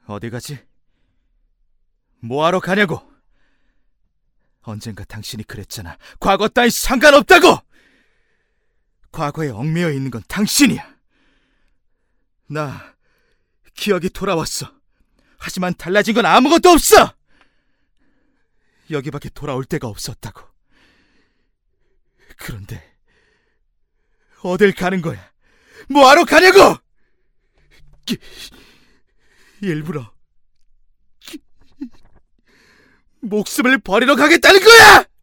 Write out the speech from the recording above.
어디 가지? 뭐하러 가냐고? 언젠가 당신이 그랬잖아. 과거 따윈 상관없다고! 과거에 얽매여 있는 건 당신이야. 나 기억이 돌아왔어. 하지만 달라진 건 아무것도 없어! 여기밖에 돌아올 데가 없었다고. 그런데 어딜 가는 거야? 뭐하러 가냐고! 일부러 목숨을 버리러 가겠다는 거야!